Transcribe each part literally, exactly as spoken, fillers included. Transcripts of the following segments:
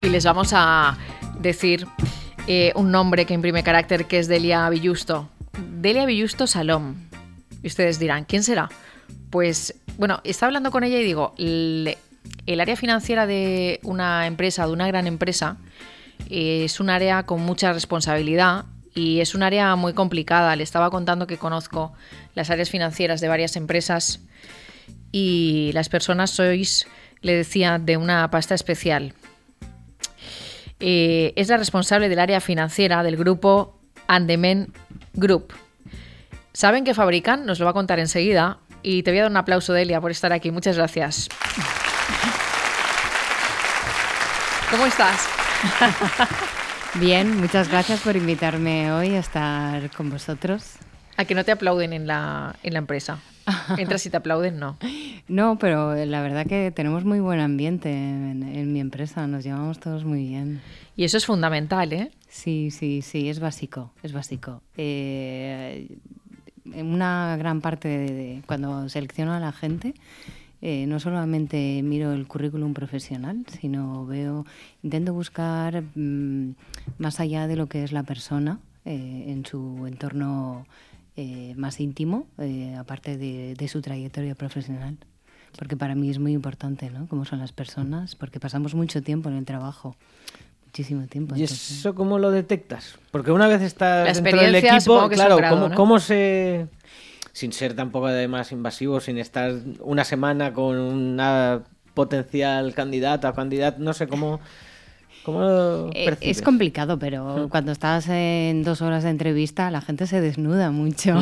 Y les vamos a decir eh, un nombre que imprime carácter, que es Delia Villusto. Delia Villusto Salom. Y ustedes dirán, ¿quién será? Pues, bueno, estaba hablando con ella y digo, el, el área financiera de una empresa, de una gran empresa, eh, es un área con mucha responsabilidad y es un área muy complicada. Le estaba contando que conozco las áreas financieras de varias empresas y las personas sois, le decía, de una pasta especial. Eh, es la responsable del área financiera del grupo Andemen Group. ¿Saben qué fabrican? Nos lo va a contar enseguida. Y te voy a dar un aplauso, Delia, por estar aquí. Muchas gracias. ¿Cómo estás? Bien, muchas gracias por invitarme hoy a estar con vosotros. ¿A que no te aplauden en la, en la empresa? Entras y te aplauden, no. No, pero la verdad que tenemos muy buen ambiente en, en mi empresa, nos llevamos todos muy bien. Y eso es fundamental, ¿eh? Sí, sí, sí, es básico, es básico. Eh, una gran parte de, de cuando selecciono a la gente, eh, no solamente miro el currículum profesional, sino veo, intento buscar mmm, más allá de lo que es la persona eh, en su entorno Eh, más íntimo, eh, aparte de, de su trayectoria profesional, porque para mí es muy importante, ¿no? Cómo son las personas, porque pasamos mucho tiempo en el trabajo, muchísimo tiempo. ¿Y entonces... eso cómo lo detectas? Porque una vez estás la dentro del equipo, claro, grado, ¿cómo, ¿no? ¿cómo se...? Sin ser tampoco además invasivo, sin estar una semana con una potencial candidata o candidato, no sé cómo... ¿Cómo lo percibes? Es complicado, pero cuando estás en dos horas de entrevista la gente se desnuda mucho.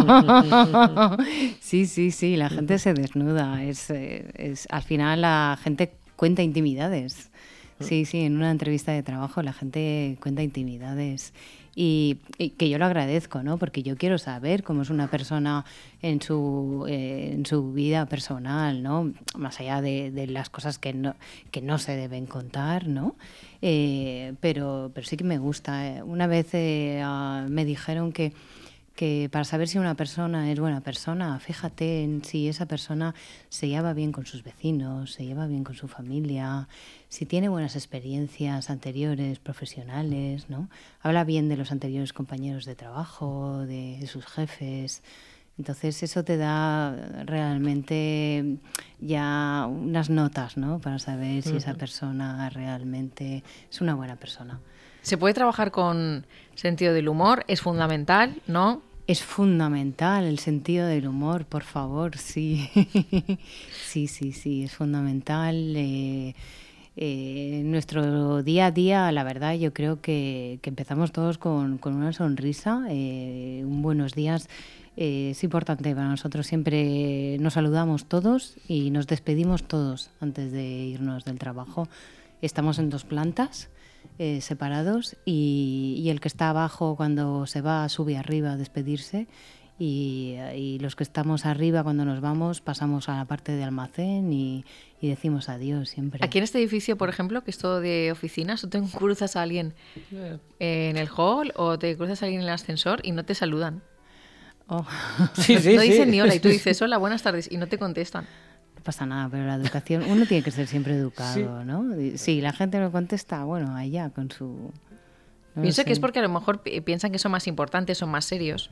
Sí, sí, sí, la gente se desnuda. Es, es, al final la gente cuenta intimidades. Sí, sí, en una entrevista de trabajo la gente cuenta intimidades. Y, y que yo lo agradezco, ¿no? Porque yo quiero saber cómo es una persona en su, eh, en su vida personal, ¿no? Más allá de, de las cosas que no, que no se deben contar, ¿no? Eh, pero, pero sí que me gusta. Una vez eh, uh, me dijeron que, que para saber si una persona es buena persona, fíjate en si esa persona se lleva bien con sus vecinos, se lleva bien con su familia, si tiene buenas experiencias anteriores, profesionales, ¿no? Habla bien de los anteriores compañeros de trabajo, de, de sus jefes. Entonces eso te da realmente ya unas notas, ¿no? Para saber si esa persona realmente es una buena persona. ¿Se puede trabajar con sentido del humor? ¿Es fundamental, no? Es fundamental el sentido del humor, por favor, sí. Sí, sí, sí, es fundamental. Eh, eh, nuestro día a día, la verdad, yo creo que, que empezamos todos con, con una sonrisa. Eh, un buenos días eh, es importante para nosotros. Siempre nos saludamos todos y nos despedimos todos antes de irnos del trabajo. Estamos en dos plantas eh, separados y, y el que está abajo cuando se va sube arriba a despedirse. Y, y los que estamos arriba cuando nos vamos pasamos a la parte de almacén y, y decimos adiós siempre. Aquí en este edificio, por ejemplo, que es todo de oficinas, tú te cruzas a alguien en el hall o te cruzas a alguien en el ascensor y no te saludan. Oh. Sí, sí, no dicen sí. ni hola y tú dices hola, buenas tardes y no te contestan. No pasa nada, pero la educación, uno tiene que ser siempre educado, sí. ¿no? Sí, la gente no contesta, bueno, allá con su... No Pienso sé. que es porque a lo mejor piensan que son más importantes, son más serios.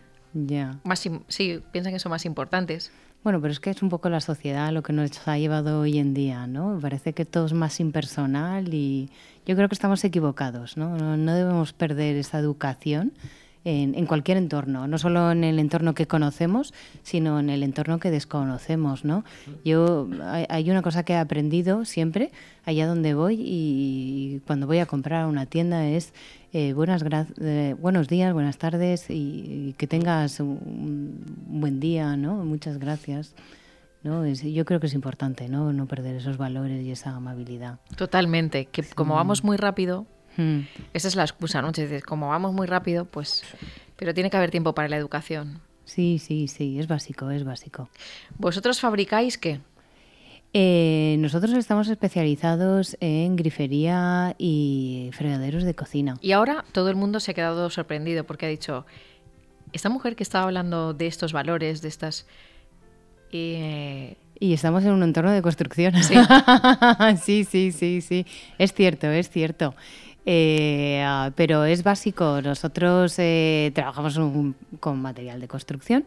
Ya. Más, sí, piensan que son más importantes. Bueno, pero es que es un poco la sociedad lo que nos ha llevado hoy en día, ¿no? Me parece que todo es más impersonal y yo creo que estamos equivocados, ¿no? No, no debemos perder esa educación en, en cualquier entorno, no solo en el entorno que conocemos, sino en el entorno que desconocemos, ¿no? Yo hay, hay una cosa que he aprendido siempre allá donde voy y cuando voy a comprar a una tienda es eh, buenas gra- eh, buenos días, buenas tardes y, y que tengas un, un buen día, ¿no? Muchas gracias. ¿No? Es, yo creo que es importante, ¿no? No perder esos valores y esa amabilidad. Totalmente, que sí. Como vamos muy rápido, hmm. esa es la excusa, ¿no? Dices, como vamos muy rápido, pues... Pero tiene que haber tiempo para la educación. Sí, sí, sí, es básico, es básico. ¿Vosotros fabricáis qué? Eh, nosotros estamos especializados en grifería y fregaderos de cocina. Y ahora todo el mundo se ha quedado sorprendido porque ha dicho, esta mujer que estaba hablando de estos valores, de estas... Eh, Y estamos en un entorno de construcción. Sí, sí, sí, sí, sí. Es cierto, es cierto. Eh, uh, pero es básico. Nosotros eh, trabajamos un, con material de construcción,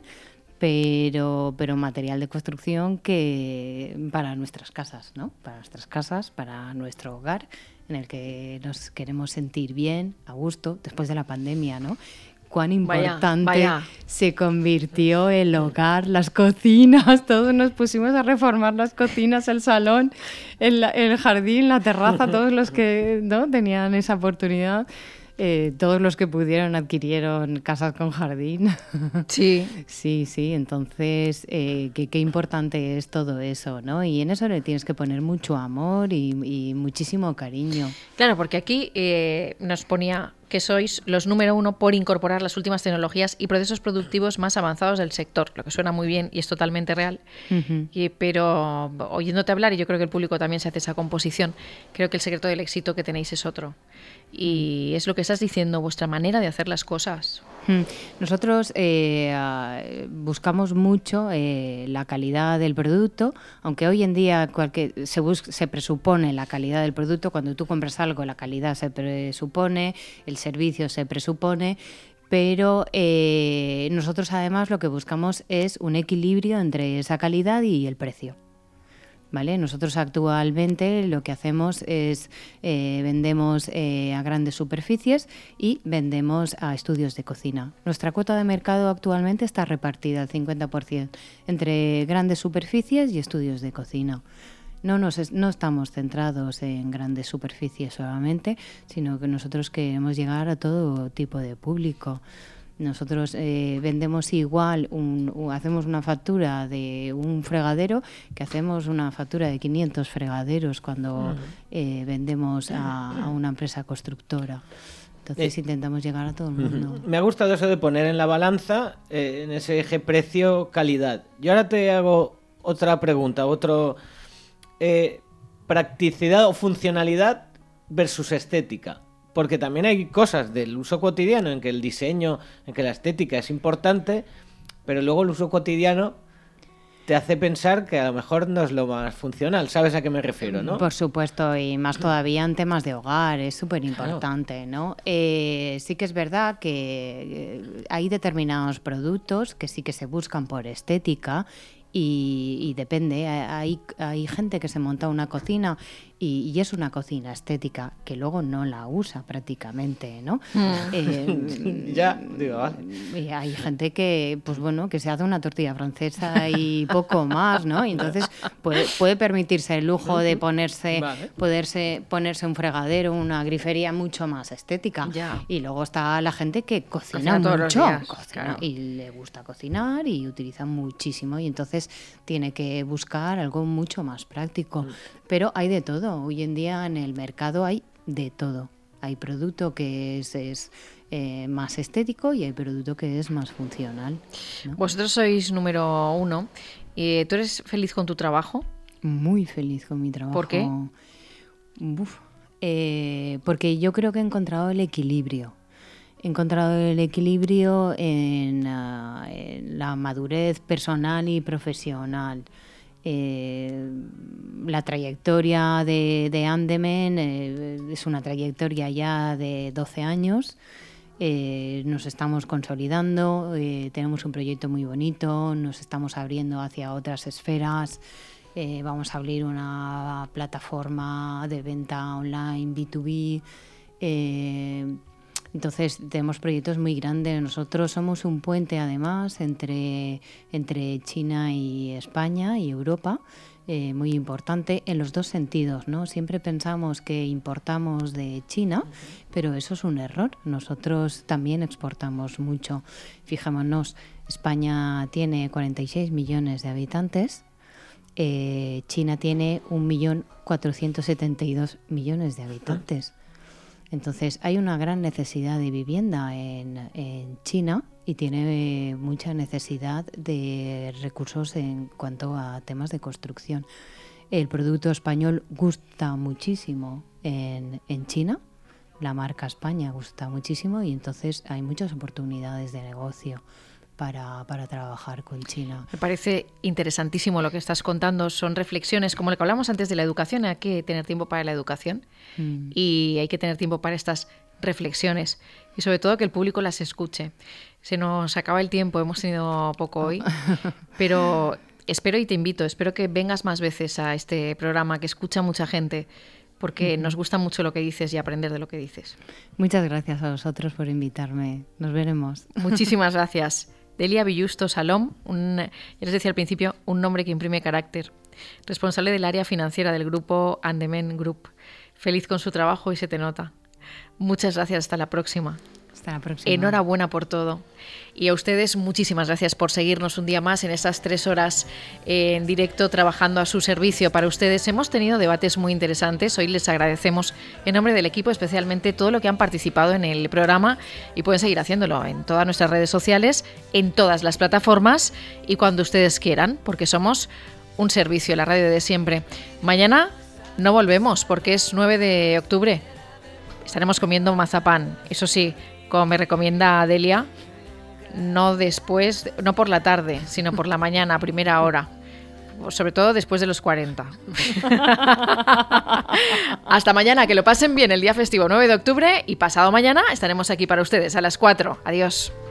pero, pero material de construcción que para nuestras casas, ¿no? Para nuestras casas, para nuestro hogar, en el que nos queremos sentir bien, a gusto, después de la pandemia, ¿no? Cuán importante vaya, vaya. se convirtió el hogar, las cocinas, todos nos pusimos a reformar las cocinas, el salón, el, el jardín, la terraza, todos los que no tenían esa oportunidad. Eh, todos los que pudieron adquirieron casas con jardín. Sí. Sí, sí, entonces eh, qué, qué importante es todo eso, ¿no? Y en eso le tienes que poner mucho amor y, y muchísimo cariño. Claro, porque aquí eh, nos ponía que sois los número uno por incorporar las últimas tecnologías y procesos productivos más avanzados del sector, lo que suena muy bien y es totalmente real. Uh-huh. Y, pero oyéndote hablar, y yo creo que el público también se hace esa composición, creo que el secreto del éxito que tenéis es otro. Y es lo que estás diciendo, vuestra manera de hacer las cosas. Nosotros eh, buscamos mucho eh, la calidad del producto, aunque hoy en día cualquier, se, bus- se presupone la calidad del producto. Cuando tú compras algo, la calidad se presupone, el servicio se presupone, pero eh, nosotros además lo que buscamos es un equilibrio entre esa calidad y el precio. ¿Vale? Nosotros actualmente lo que hacemos es eh, vendemos eh, a grandes superficies y vendemos a estudios de cocina. Nuestra cuota de mercado actualmente está repartida al cincuenta por ciento entre grandes superficies y estudios de cocina. No, nos, no estamos centrados en grandes superficies solamente, sino que nosotros queremos llegar a todo tipo de público. Nosotros eh, vendemos igual, un, un, hacemos una factura de un fregadero que hacemos una factura de quinientos fregaderos cuando uh-huh. eh, vendemos a, a una empresa constructora. Entonces eh, intentamos llegar a todo el mundo. Uh-huh. Me ha gustado eso de poner en la balanza, eh, en ese eje precio-calidad. Yo ahora te hago otra pregunta, otro eh, practicidad o funcionalidad versus estética. Porque también hay cosas del uso cotidiano en que el diseño, en que la estética es importante, pero luego el uso cotidiano te hace pensar que a lo mejor no es lo más funcional. ¿Sabes a qué me refiero, no? Por supuesto, y más todavía en temas de hogar, es súper importante, ¿no? Eh, sí que es verdad que hay determinados productos que sí que se buscan por estética y, y depende. Hay, hay gente que se monta una cocina y, y es una cocina estética que luego no la usa prácticamente, ¿no? Mm. Eh, ya, digo, vale. Y hay gente que, pues bueno, que se hace una tortilla francesa y poco más, ¿no? Y entonces puede, puede permitirse el lujo de ponerse, vale. poderse, ponerse un fregadero, una grifería mucho más estética. Ya. Y luego está la gente que cocina, cocina mucho todos los días, cocina, claro. y le gusta cocinar y utiliza muchísimo y entonces tiene que buscar algo mucho más práctico. Mm. Pero hay de todo. Hoy en día en el mercado hay de todo. Hay producto que es, es eh, más estético y hay producto que es más funcional, ¿no? Vosotros sois número uno. Eh, ¿Tú eres feliz con tu trabajo? Muy feliz con mi trabajo. ¿Por qué? Uf, eh, porque yo creo que he encontrado el equilibrio. He encontrado el equilibrio en, uh, en la madurez personal y profesional. Eh, la trayectoria de, de Andemen eh, es una trayectoria ya de doce años. Eh, nos estamos consolidando, eh, tenemos un proyecto muy bonito, nos estamos abriendo hacia otras esferas. Eh, vamos a abrir una plataforma de venta online B dos B. Eh, Entonces tenemos proyectos muy grandes. Nosotros somos un puente además entre, entre China y España y Europa, eh, muy importante en los dos sentidos, ¿no? Siempre pensamos que importamos de China, pero eso es un error. Nosotros también exportamos mucho. Fijémonos, España tiene cuarenta y seis millones de habitantes. Eh, China tiene un millón cuatrocientos setenta y dos millones de habitantes. Entonces hay una gran necesidad de vivienda en, en China y tiene mucha necesidad de recursos en cuanto a temas de construcción. El producto español gusta muchísimo en, en China, la marca España gusta muchísimo y entonces hay muchas oportunidades de negocio para, para trabajar con China. Me parece interesantísimo lo que estás contando. Son reflexiones, como lo que hablamos antes de la educación. Hay que tener tiempo para la educación mm. y hay que tener tiempo para estas reflexiones. Y sobre todo que el público las escuche. Se nos acaba el tiempo, hemos tenido poco hoy, pero espero y te invito, espero que vengas más veces a este programa, que escucha mucha gente, porque uh-huh. nos gusta mucho lo que dices y aprender de lo que dices. Muchas gracias a vosotros por invitarme. Nos veremos. Muchísimas gracias. Delia Villusto Salom, un, ya les decía al principio, un nombre que imprime carácter. Responsable del área financiera del grupo Andemen Group. Feliz con su trabajo y se te nota. Muchas gracias. Hasta la próxima. Hasta la próxima. Enhorabuena por todo. Y a ustedes muchísimas gracias por seguirnos un día más en estas tres horas en directo trabajando a su servicio para ustedes. Hemos tenido debates muy interesantes. Hoy les agradecemos en nombre del equipo especialmente todo lo que han participado en el programa y pueden seguir haciéndolo en todas nuestras redes sociales, en todas las plataformas y cuando ustedes quieran, porque somos un servicio, la radio de siempre. Mañana no volvemos porque es nueve de octubre. Estaremos comiendo mazapán, eso sí, como me recomienda Delia, no después, no por la tarde, sino por la mañana, a primera hora. Sobre todo después de los cuarenta. Hasta mañana, que lo pasen bien el día festivo nueve de octubre y pasado mañana estaremos aquí para ustedes a las cuatro. Adiós.